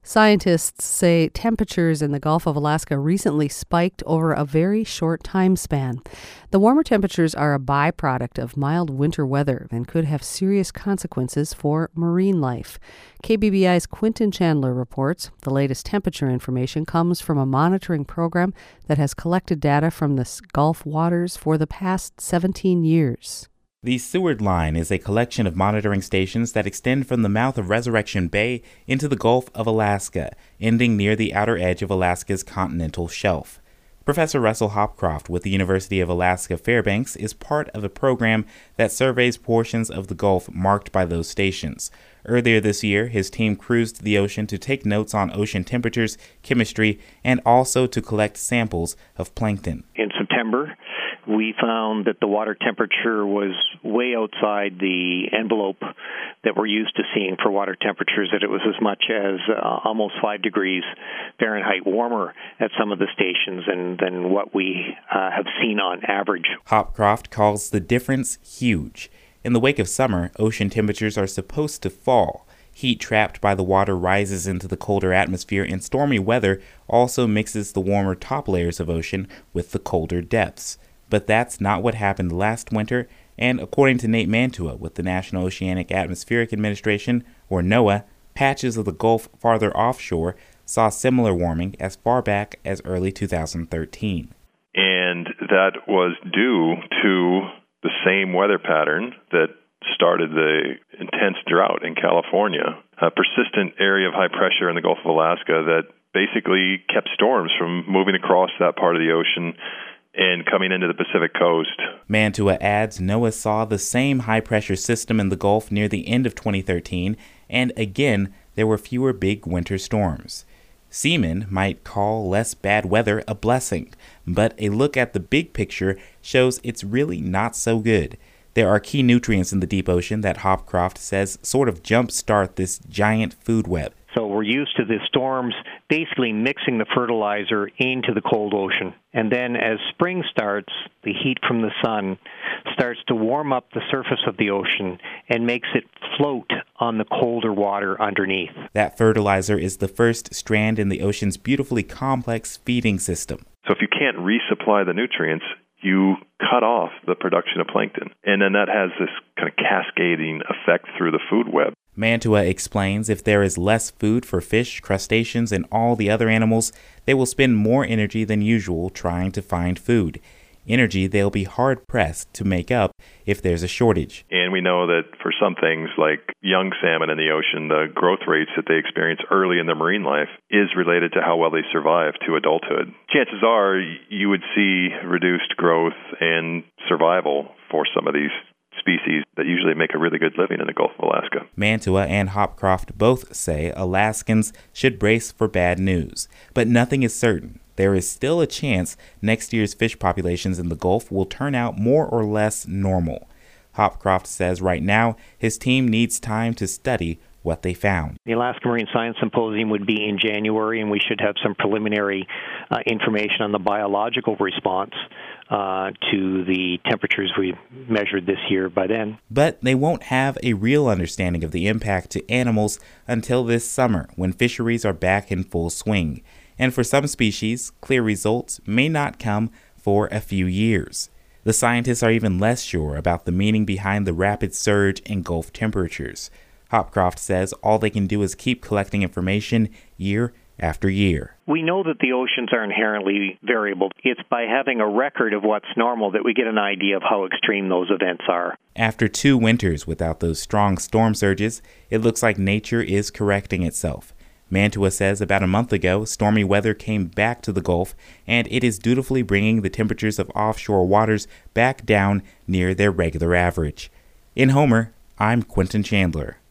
Scientists say temperatures in the Gulf of Alaska recently spiked over a very short time span. The warmer temperatures are a byproduct of mild winter weather and could have serious consequences for marine life. KBBI's Quentin Chandler reports the latest temperature information comes from a monitoring program that has collected data from the Gulf waters for the past 17 years. The Seward Line is a collection of monitoring stations that extend from the mouth of Resurrection Bay into the Gulf of Alaska, ending near the outer edge of Alaska's continental shelf. Professor Russell Hopcroft with the University of Alaska Fairbanks is part of a program that surveys portions of the Gulf marked by those stations. Earlier this year, his team cruised the ocean to take notes on ocean temperatures, chemistry, and also to collect samples of plankton. In September, we found that the water temperature was way outside the envelope that we're used to seeing for water temperatures, that it was as much as almost 5 degrees Fahrenheit warmer at some of the stations than what we have seen on average. Hopcroft calls the difference huge. In the wake of summer, ocean temperatures are supposed to fall. Heat trapped by the water rises into the colder atmosphere, and stormy weather also mixes the warmer top layers of ocean with the colder depths. But that's not what happened last winter, and according to Nate Mantua with the National Oceanic Atmospheric Administration, or NOAA, patches of the Gulf farther offshore saw similar warming as far back as early 2013. And that was due to the same weather pattern that started the intense drought in California, a persistent area of high pressure in the Gulf of Alaska that basically kept storms from moving across that part of the ocean and coming into the Pacific coast. Mantua adds NOAA saw the same high-pressure system in the Gulf near the end of 2013, and again, there were fewer big winter storms. Seamen might call less bad weather a blessing, but a look at the big picture shows it's really not so good. There are key nutrients in the deep ocean that Hopcroft says sort of jumpstart this giant food web. So we're used to the storms basically mixing the fertilizer into the cold ocean. And then as spring starts, the heat from the sun starts to warm up the surface of the ocean and makes it float on the colder water underneath. That fertilizer is the first strand in the ocean's beautifully complex feeding system. So if you can't resupply the nutrients, you cut off the production of plankton. And then that has this kind of cascading effect through the food web. Mantua explains if there is less food for fish, crustaceans, and all the other animals, they will spend more energy than usual trying to find food. Energy they'll be hard-pressed to make up if there's a shortage. And we know that for some things like young salmon in the ocean, the growth rates that they experience early in their marine life is related to how well they survive to adulthood. Chances are you would see reduced growth and survival for some of these species that usually make a really good living in the Gulf of Alaska. Mantua and Hopcroft both say Alaskans should brace for bad news, but nothing is certain. There is still a chance next year's fish populations in the Gulf will turn out more or less normal. Hopcroft says right now his team needs time to study what they found. The Alaska Marine Science Symposium would be in January, and we should have some preliminary information on the biological response to the temperatures we measured this year by then. But they won't have a real understanding of the impact to animals until this summer, when fisheries are back in full swing. And for some species, clear results may not come for a few years. The scientists are even less sure about the meaning behind the rapid surge in Gulf temperatures. Hopcroft says all they can do is keep collecting information year after year. We know that the oceans are inherently variable. It's by having a record of what's normal that we get an idea of how extreme those events are. After 2 winters without those strong storm surges, it looks like nature is correcting itself. Mantua says about a month ago, stormy weather came back to the Gulf, and it is dutifully bringing the temperatures of offshore waters back down near their regular average. In Homer, I'm Quentin Chandler.